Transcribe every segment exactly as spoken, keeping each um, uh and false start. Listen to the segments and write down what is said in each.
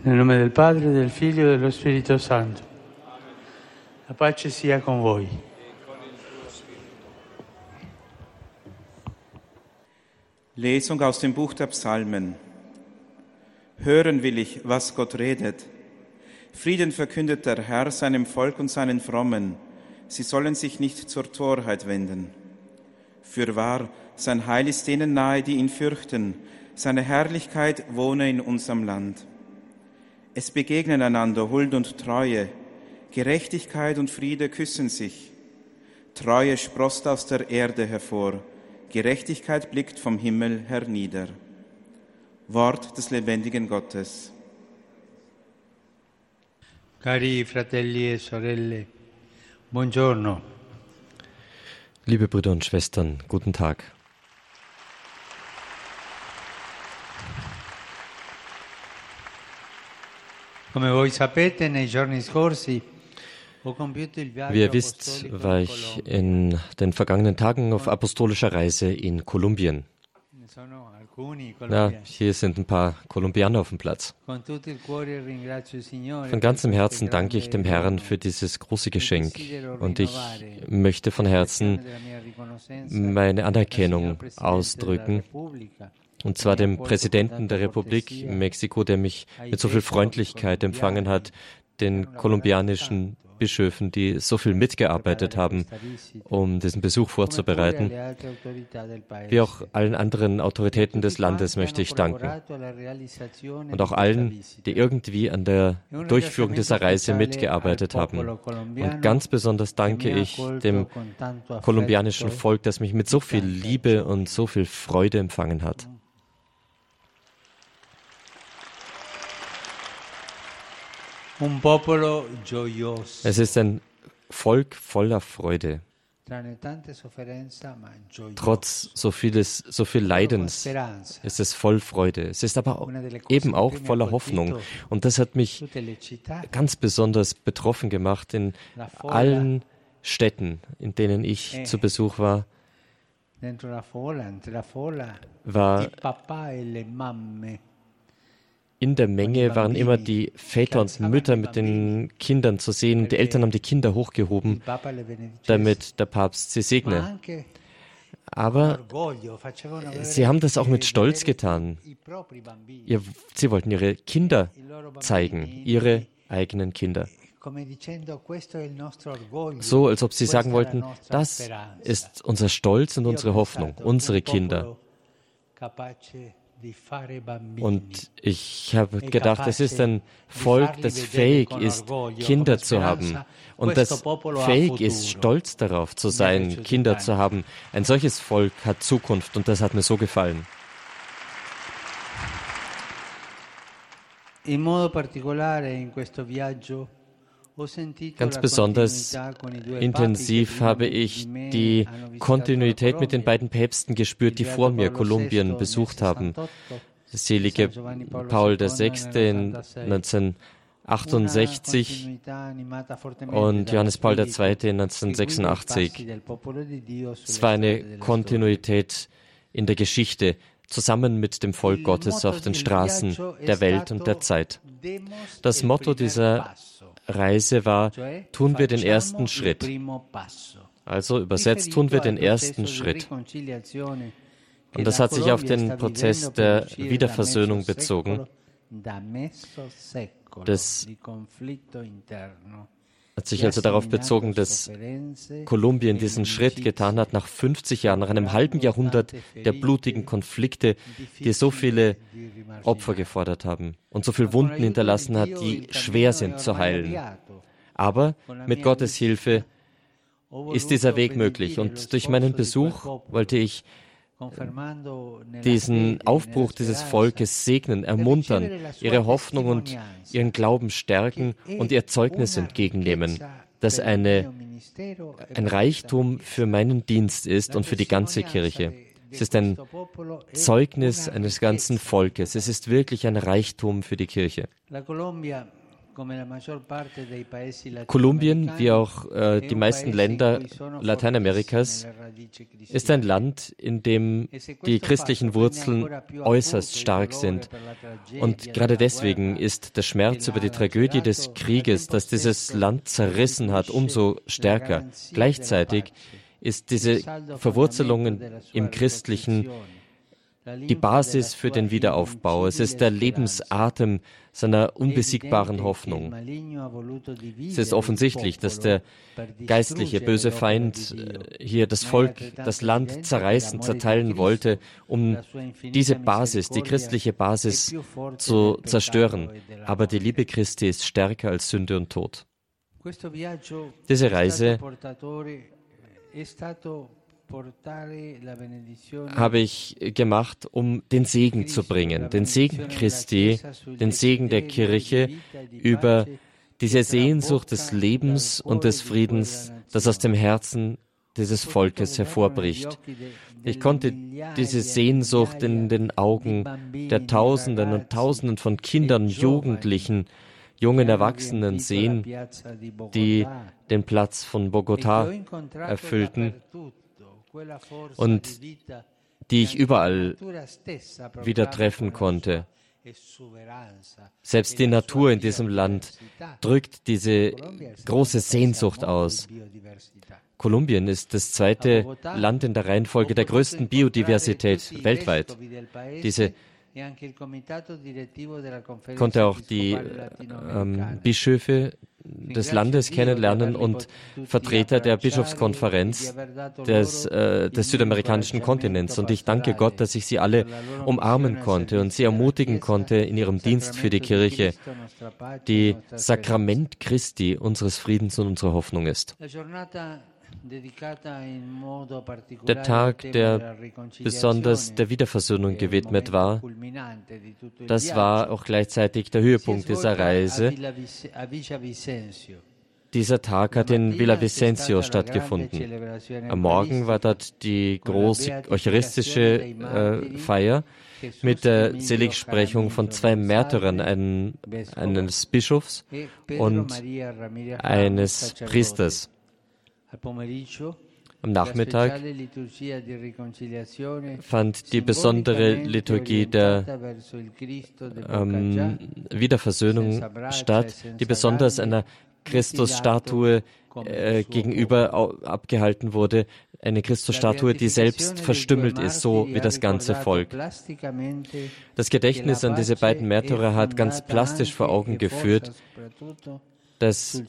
Nel nome del Padre, del Figlio e dello Spirito Santo. La pace sia con voi. Lesung aus dem Buch der Psalmen. Hören will ich, was Gott redet. Frieden verkündet der Herr seinem Volk und seinen Frommen. Sie sollen sich nicht zur Torheit wenden. Fürwahr, sein Heil ist denen nahe, die ihn fürchten. Seine Herrlichkeit wohne in unserem Land. Es begegnen einander Huld und Treue. Gerechtigkeit und Friede küssen sich. Treue sproßt aus der Erde hervor. Gerechtigkeit blickt vom Himmel hernieder. Wort des lebendigen Gottes. Cari fratelli e sorelle, buongiorno. Liebe Brüder und Schwestern, guten Tag. Come voi sapete, nei giorni scorsi Wie ihr wisst, war ich in den vergangenen Tagen auf apostolischer Reise in Kolumbien. Ja, hier sind ein paar Kolumbianer auf dem Platz. Von ganzem Herzen danke ich dem Herrn für dieses große Geschenk und ich möchte von Herzen meine Anerkennung ausdrücken. Und zwar dem Präsidenten der Republik Mexiko, der mich mit so viel Freundlichkeit empfangen hat, den kolumbianischen Bischöfen, die so viel mitgearbeitet haben, um diesen Besuch vorzubereiten, wie auch allen anderen Autoritäten des Landes möchte ich danken. Und auch allen, die irgendwie an der Durchführung dieser Reise mitgearbeitet haben. Und ganz besonders danke ich dem kolumbianischen Volk, das mich mit so viel Liebe und so viel Freude empfangen hat. Es ist ein Volk voller Freude. Trotz so vieles, so viel Leidens ist es voll Freude. Es ist aber eben auch voller Hoffnung. Und das hat mich ganz besonders betroffen gemacht in allen Städten, in denen ich zu Besuch war. War In der Menge waren immer die Väter und Mütter mit den Kindern zu sehen. Die Eltern haben die Kinder hochgehoben, damit der Papst sie segne. Aber sie haben das auch mit Stolz getan. Ihr, sie wollten ihre Kinder zeigen, ihre eigenen Kinder. So, als ob sie sagen wollten, das ist unser Stolz und unsere Hoffnung, unsere Kinder. Und ich habe gedacht, es ist ein Volk, das fähig ist, Kinder zu haben und das fähig ist, stolz darauf zu sein, Kinder zu haben. Ein solches Volk hat Zukunft und das hat mir so gefallen. In modo particolare in questo viaggio Ganz besonders intensiv habe ich die Kontinuität mit den beiden Päpsten gespürt, die vor mir Kolumbien besucht haben. Der selige Paul der Sechste in neunzehnhundertachtundsechzig und Johannes Paul der Zweite in neunzehnhundertsechsundachtzig. Es war eine Kontinuität in der Geschichte, zusammen mit dem Volk Gottes auf den Straßen der Welt und der Zeit. Das Motto dieser Reise war, tun wir den ersten Schritt. Also übersetzt, tun wir den ersten Schritt. Und das hat sich auf den Prozess der Wiederversöhnung bezogen. Das hat sich also darauf bezogen, dass Kolumbien diesen Schritt getan hat nach fünfzig Jahren, nach einem halben Jahrhundert der blutigen Konflikte, die so viele Opfer gefordert haben und so viele Wunden hinterlassen hat, die schwer sind zu heilen. Aber mit Gottes Hilfe ist dieser Weg möglich. Und durch meinen Besuch wollte ich diesen Aufbruch dieses Volkes segnen, ermuntern, ihre Hoffnung und ihren Glauben stärken und ihr Zeugnis entgegennehmen, das eine, ein Reichtum für meinen Dienst ist und für die ganze Kirche. Es ist ein Zeugnis eines ganzen Volkes. Es ist wirklich ein Reichtum für die Kirche. Kolumbien, wie auch äh, die meisten Länder Lateinamerikas, ist ein Land, in dem die christlichen Wurzeln äußerst stark sind. Und gerade deswegen ist der Schmerz über die Tragödie des Krieges, das dieses Land zerrissen hat, umso stärker. Gleichzeitig ist diese Verwurzelung im Christlichen die Basis für den Wiederaufbau. Es ist der Lebensatem seiner unbesiegbaren Hoffnung. Es ist offensichtlich, dass der geistliche böse Feind hier das Volk, das Land zerreißen, zerteilen wollte, um diese Basis, die christliche Basis zu zerstören. Aber die Liebe Christi ist stärker als Sünde und Tod. Diese Reise habe ich gemacht, um den Segen zu bringen, den Segen Christi, den Segen der Kirche über diese Sehnsucht des Lebens und des Friedens, das aus dem Herzen dieses Volkes hervorbricht. Ich konnte diese Sehnsucht in den Augen der Tausenden und Tausenden von Kindern, Jugendlichen, jungen Erwachsenen sehen, die den Platz von Bogotá erfüllten und die ich überall wieder treffen konnte. Selbst die Natur in diesem Land drückt diese große Sehnsucht aus. Kolumbien ist das zweite Land in der Reihenfolge der größten Biodiversität weltweit. Diese konnte auch die ähm, Bischöfe des Landes kennenlernen und Vertreter der Bischofskonferenz des, äh, des südamerikanischen Kontinents. Und ich danke Gott, dass ich sie alle umarmen konnte und sie ermutigen konnte in ihrem Dienst für die Kirche, die Sakrament Christi, unseres Friedens und unserer Hoffnung ist. Der Tag, der besonders der Wiederversöhnung gewidmet war, das war auch gleichzeitig der Höhepunkt dieser Reise. Dieser Tag hat in Villavicencio stattgefunden. Am Morgen war dort die große eucharistische äh, Feier mit der Seligsprechung von zwei Märtyrern, einen, eines Bischofs und eines Priesters. Am Nachmittag fand die besondere Liturgie der ähm, Wiederversöhnung statt, die besonders einer Christusstatue äh, gegenüber abgehalten wurde, eine Christusstatue, die selbst verstümmelt ist, so wie das ganze Volk. Das Gedächtnis an diese beiden Märtyrer hat ganz plastisch vor Augen geführt, dass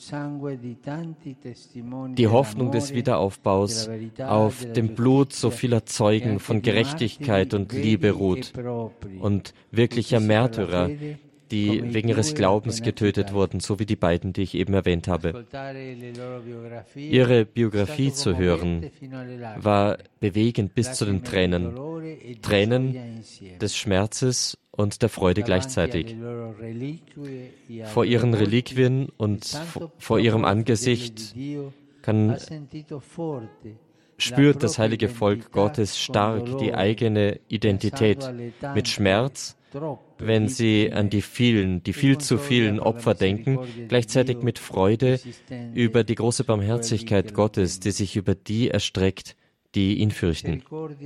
die Hoffnung des Wiederaufbaus auf dem Blut so vieler Zeugen von Gerechtigkeit und Liebe ruht und wirklicher Märtyrer, die wegen ihres Glaubens getötet wurden, so wie die beiden, die ich eben erwähnt habe. Ihre Biografie zu hören, war bewegend bis zu den Tränen. Tränen des Schmerzes und der Freude gleichzeitig. Vor ihren Reliquien und vor ihrem Angesicht kann, spürt das heilige Volk Gottes stark die eigene Identität mit Schmerz, wenn sie an die vielen, die viel zu vielen Opfer denken, gleichzeitig mit Freude über die große Barmherzigkeit Gottes, die sich über die erstreckt, die ihn fürchten.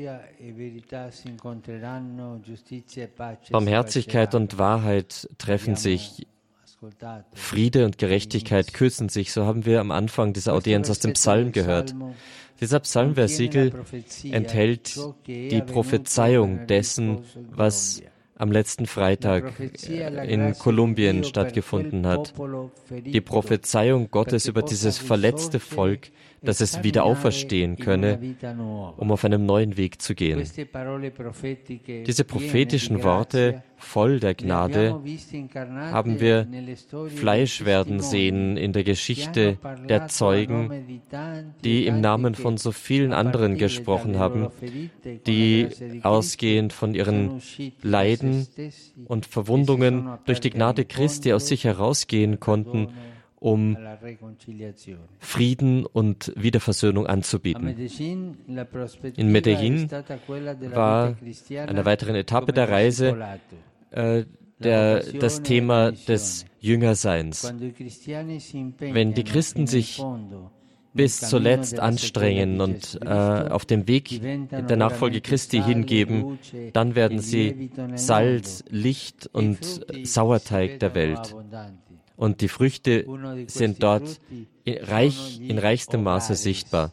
Barmherzigkeit und Wahrheit treffen sich, Friede und Gerechtigkeit küssen sich, so haben wir am Anfang dieser Audienz aus dem Psalm gehört. Dieser Psalmversiegel enthält die Prophezeiung dessen, was am letzten Freitag in Kolumbien stattgefunden hat. Die Prophezeiung Gottes über dieses verletzte Volk, dass es wieder auferstehen könne, um auf einem neuen Weg zu gehen. Diese prophetischen Worte, voll der Gnade, haben wir Fleisch werden sehen in der Geschichte der Zeugen, die im Namen von so vielen anderen gesprochen haben, die ausgehend von ihren Leiden und Verwundungen durch die Gnade Christi aus sich herausgehen konnten, um Frieden und Wiederversöhnung anzubieten. In Medellín war eine weitere Etappe der Reise äh, der, das Thema des Jüngerseins. Wenn die Christen sich bis zuletzt anstrengen und äh, auf dem Weg der Nachfolge Christi hingeben, dann werden sie Salz, Licht und Sauerteig der Welt. Und die Früchte sind dort in, reich, in reichstem Maße sichtbar.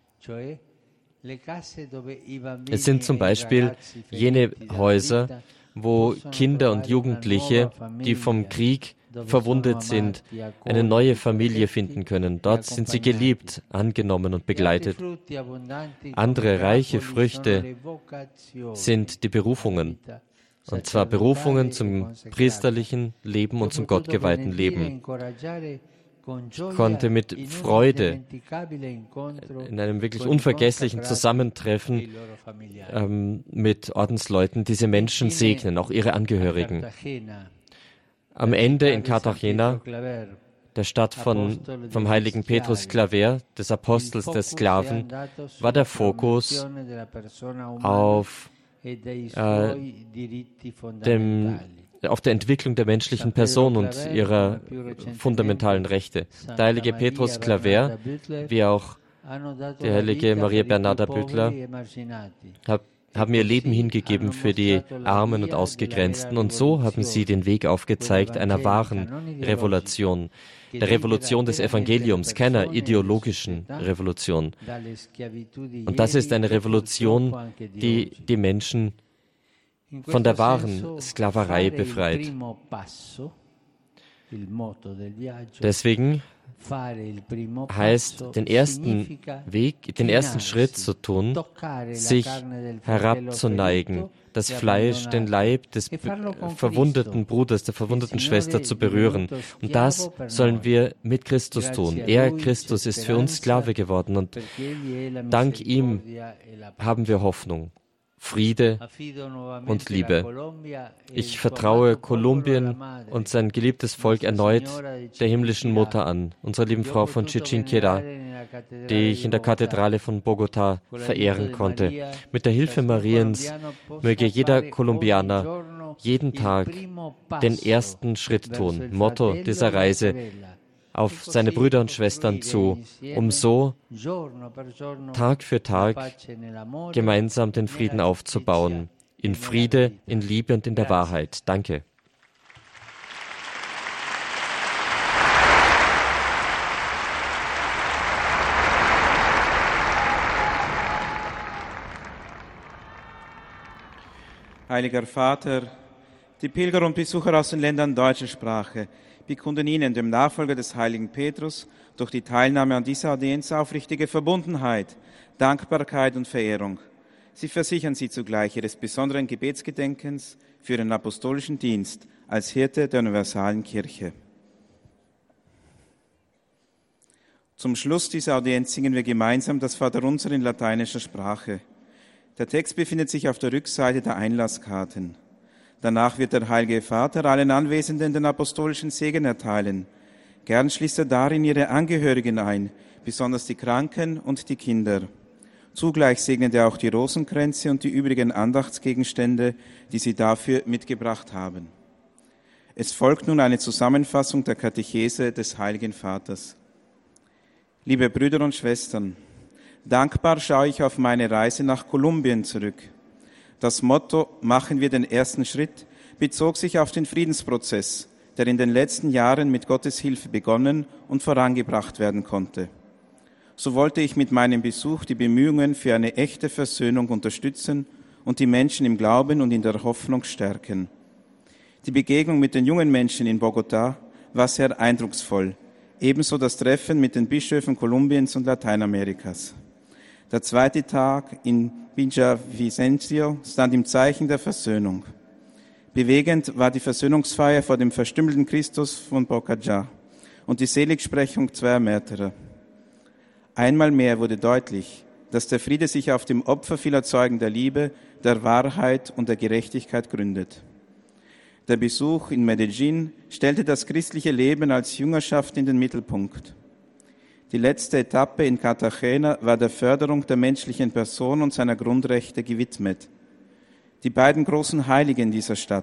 Es sind zum Beispiel jene Häuser, wo Kinder und Jugendliche, die vom Krieg verwundet sind, eine neue Familie finden können. Dort sind sie geliebt, angenommen und begleitet. Andere reiche Früchte sind die Berufungen. Und zwar Berufungen zum priesterlichen Leben und zum gottgeweihten Leben. Ich konnte mit Freude in einem wirklich unvergesslichen Zusammentreffen ähm, mit Ordensleuten diese Menschen segnen, auch ihre Angehörigen. Am Ende in Cartagena, der Stadt von, vom heiligen Petrus Claver, des Apostels der Sklaven, war der Fokus auf, äh, dem, auf der Entwicklung der menschlichen Person und ihrer fundamentalen Rechte. Der heilige Petrus Claver, wie auch die heilige Maria Bernarda Büttler, hat haben ihr Leben hingegeben für die Armen und Ausgegrenzten. Und so haben sie den Weg aufgezeigt einer wahren Revolution, der Revolution des Evangeliums, keiner ideologischen Revolution. Und das ist eine Revolution, die die Menschen von der wahren Sklaverei befreit. Deswegen heißt, den ersten Weg, den ersten Schritt zu tun, sich herabzuneigen, das Fleisch, den Leib des verwundeten Bruders, der verwundeten Schwester zu berühren. Und das sollen wir mit Christus tun. Er, Christus, ist für uns Sklave geworden und dank ihm haben wir Hoffnung, Friede und Liebe. Ich vertraue Kolumbien und sein geliebtes Volk erneut der himmlischen Mutter an, unserer lieben Frau von Chichinquirá, die ich in der Kathedrale von Bogotá verehren konnte. Mit der Hilfe Mariens möge jeder Kolumbianer jeden Tag den ersten Schritt tun, Motto dieser Reise, auf seine Brüder und Schwestern zu, um so Tag für Tag gemeinsam den Frieden aufzubauen. In Friede, in Liebe und in der Wahrheit. Danke. Heiliger Vater, die Pilger und Besucher aus den Ländern deutscher Sprache bekunden Ihnen, dem Nachfolger des heiligen Petrus, durch die Teilnahme an dieser Audienz aufrichtige Verbundenheit, Dankbarkeit und Verehrung. Sie versichern Sie zugleich Ihres besonderen Gebetsgedenkens für Ihren apostolischen Dienst als Hirte der universalen Kirche. Zum Schluss dieser Audienz singen wir gemeinsam das Vaterunser in lateinischer Sprache. Der Text befindet sich auf der Rückseite der Einlasskarten. Danach wird der Heilige Vater allen Anwesenden den apostolischen Segen erteilen. Gern schließt er darin ihre Angehörigen ein, besonders die Kranken und die Kinder. Zugleich segnet er auch die Rosenkränze und die übrigen Andachtsgegenstände, die sie dafür mitgebracht haben. Es folgt nun eine Zusammenfassung der Katechese des Heiligen Vaters. Liebe Brüder und Schwestern, dankbar schaue ich auf meine Reise nach Kolumbien zurück. Das Motto »Machen wir den ersten Schritt« bezog sich auf den Friedensprozess, der in den letzten Jahren mit Gottes Hilfe begonnen und vorangebracht werden konnte. So wollte ich mit meinem Besuch die Bemühungen für eine echte Versöhnung unterstützen und die Menschen im Glauben und in der Hoffnung stärken. Die Begegnung mit den jungen Menschen in Bogotá war sehr eindrucksvoll, ebenso das Treffen mit den Bischöfen Kolumbiens und Lateinamerikas. Der zweite Tag in Villavicencio stand im Zeichen der Versöhnung. Bewegend war die Versöhnungsfeier vor dem verstümmelten Christus von Bocajá und die Seligsprechung zweier Märtyrer. Einmal mehr wurde deutlich, dass der Friede sich auf dem Opfer vieler Zeugen der Liebe, der Wahrheit und der Gerechtigkeit gründet. Der Besuch in Medellín stellte das christliche Leben als Jüngerschaft in den Mittelpunkt. Die letzte Etappe in Cartagena war der Förderung der menschlichen Person und seiner Grundrechte gewidmet. Die beiden großen Heiligen dieser Stadt,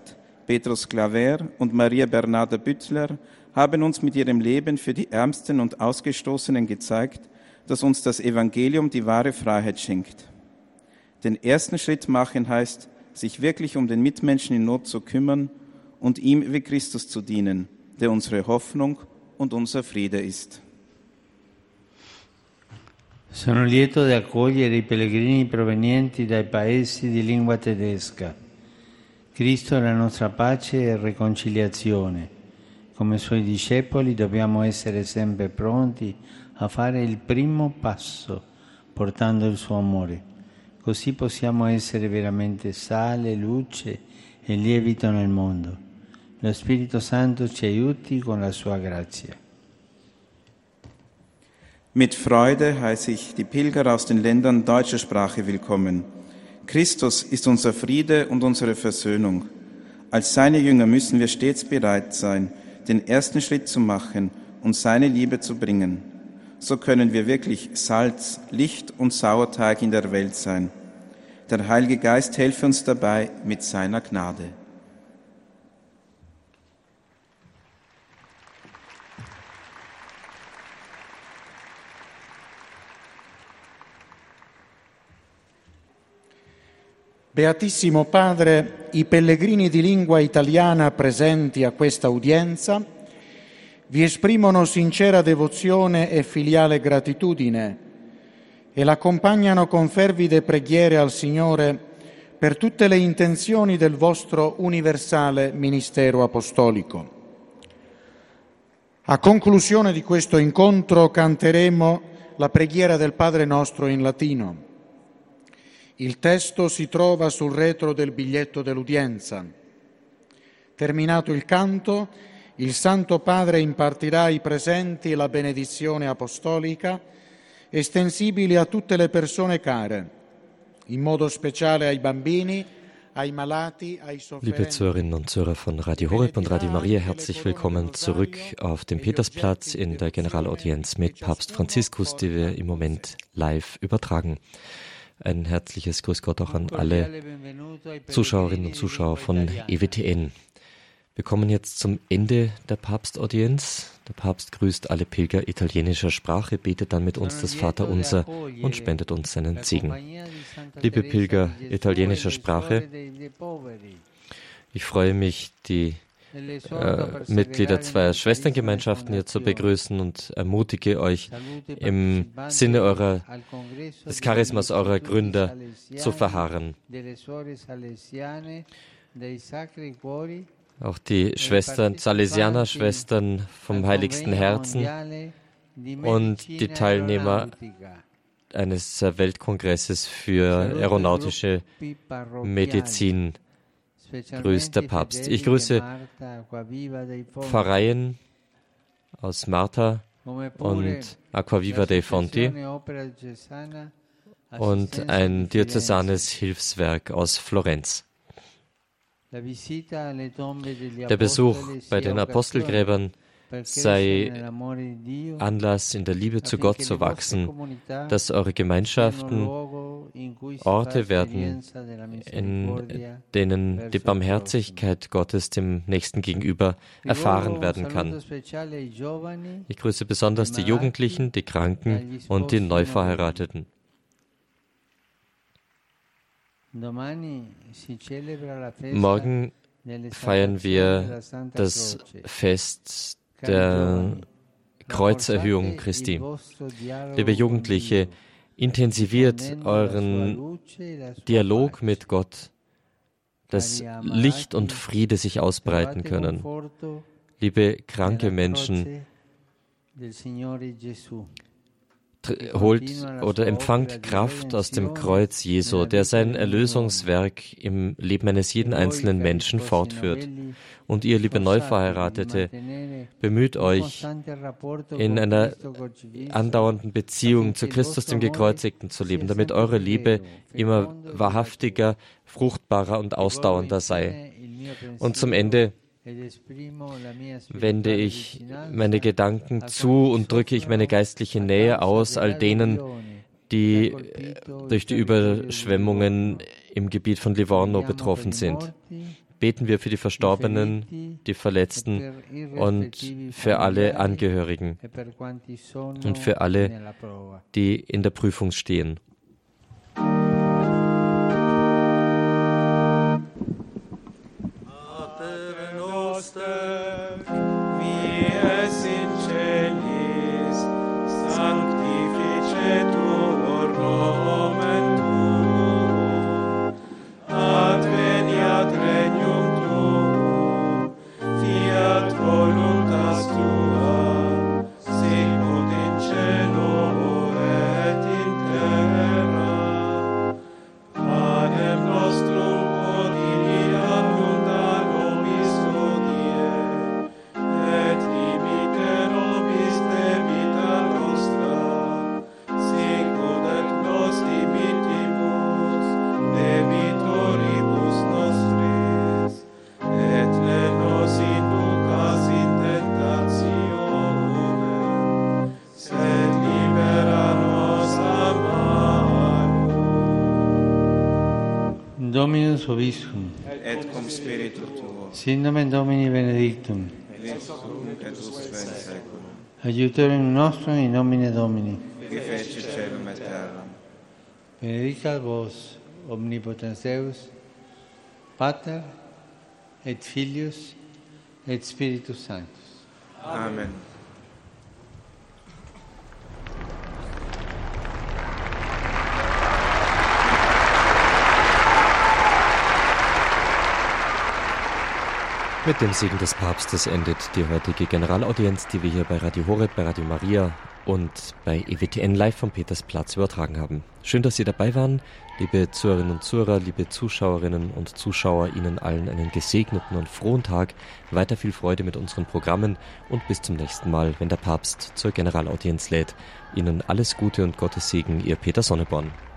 Petrus Claver und Maria Bernarda Büttler haben uns mit ihrem Leben für die Ärmsten und Ausgestoßenen gezeigt, dass uns das Evangelium die wahre Freiheit schenkt. Den ersten Schritt machen heißt, sich wirklich um den Mitmenschen in Not zu kümmern und ihm wie Christus zu dienen, der unsere Hoffnung und unser Friede ist. Sono lieto di accogliere i pellegrini provenienti dai paesi di lingua tedesca. Cristo è la nostra pace e riconciliazione. Come Suoi discepoli dobbiamo essere sempre pronti a fare il primo passo, portando il Suo amore. Così possiamo essere veramente sale, luce e lievito nel mondo. Lo Spirito Santo ci aiuti con la Sua grazia. Mit Freude heiße ich die Pilger aus den Ländern deutscher Sprache willkommen. Christus ist unser Friede und unsere Versöhnung. Als seine Jünger müssen wir stets bereit sein, den ersten Schritt zu machen und seine Liebe zu bringen. So können wir wirklich Salz, Licht und Sauerteig in der Welt sein. Der Heilige Geist helfe uns dabei mit seiner Gnade. Beatissimo Padre, i pellegrini di lingua italiana presenti a questa udienza vi esprimono sincera devozione e filiale gratitudine e l'accompagnano con fervide preghiere al Signore per tutte le intenzioni del vostro universale ministero apostolico. A conclusione di questo incontro canteremo la preghiera del Padre nostro in latino. Il testo si trova sul retro del biglietto dell'udienza. Terminato il canto, il Santo Padre impartirà ai presenti la benedizione apostolica, estensibile a tutte le persone care, in modo speciale ai bambini, ai malati, ai sofferenti. Liebe Zuhörerinnen und Zuhörer von Radio Horeb und Radio Maria, herzlich willkommen zurück auf dem Petersplatz in der Generalaudienz mit Papst Franziskus, die wir im Moment live übertragen. Ein herzliches Grüß Gott auch an alle Zuschauerinnen und Zuschauer von E W T N. Wir kommen jetzt zum Ende der Papstaudienz. Der Papst grüßt alle Pilger italienischer Sprache, betet dann mit uns das Vaterunser und spendet uns seinen Segen. Liebe Pilger italienischer Sprache, ich freue mich, die äh, Mitglieder zweier Schwesterngemeinschaften hier zu begrüßen und ermutige euch im Sinne eurer, des Charismas eurer Gründer zu verharren. Auch die Schwestern, Salesianer-Schwestern vom Heiligsten Herzen und die Teilnehmer eines Weltkongresses für aeronautische Medizin grüßt der Papst. Ich grüße Pfarreien aus Marta und Acquaviva dei Fonti und ein diözesanes Hilfswerk aus Florenz. Der Besuch bei den Apostelgräbern sei Anlass, in der Liebe zu Gott zu wachsen, dass eure Gemeinschaften Orte werden, in denen die Barmherzigkeit Gottes dem Nächsten gegenüber erfahren werden kann. Ich grüße besonders die Jugendlichen, die Kranken und die Neuverheirateten. Morgen feiern wir das Fest der Kreuzerhöhung Christi. Liebe Jugendliche, intensiviert euren Dialog mit Gott, dass Licht und Friede sich ausbreiten können. Liebe kranke Menschen, holt oder empfangt Kraft aus dem Kreuz Jesu, der sein Erlösungswerk im Leben eines jeden einzelnen Menschen fortführt. Und ihr, liebe Neuverheiratete, bemüht euch, in einer andauernden Beziehung zu Christus, dem Gekreuzigten, zu leben, damit eure Liebe immer wahrhaftiger, fruchtbarer und ausdauernder sei. Und zum Ende wende ich meine Gedanken zu und drücke ich meine geistliche Nähe aus all denen, die durch die Überschwemmungen im Gebiet von Livorno betroffen sind. beten wir für die Verstorbenen, die Verletzten und für alle Angehörigen und für alle, die in der Prüfung stehen. Dominus vobiscum. Et cum spiritu tuo. Sin nomen Domini benedictum. Et usque in seculum. Aiutorium nostrum in nomine Domini. Qui feci celum et terram. Benedicat vos, omnipotens Deus, Pater, et Filius, et Spiritus Sanctus. Amen. Mit dem Segen des Papstes endet die heutige Generalaudienz, die wir hier bei Radio Horeb, bei Radio Maria und bei E W T N live vom Petersplatz übertragen haben. Schön, dass Sie dabei waren. Liebe Zuhörerinnen und Zuhörer, liebe Zuschauerinnen und Zuschauer, Ihnen allen einen gesegneten und frohen Tag, weiter viel Freude mit unseren Programmen und bis zum nächsten Mal, wenn der Papst zur Generalaudienz lädt. Ihnen alles Gute und Gottes Segen, Ihr Peter Sonneborn.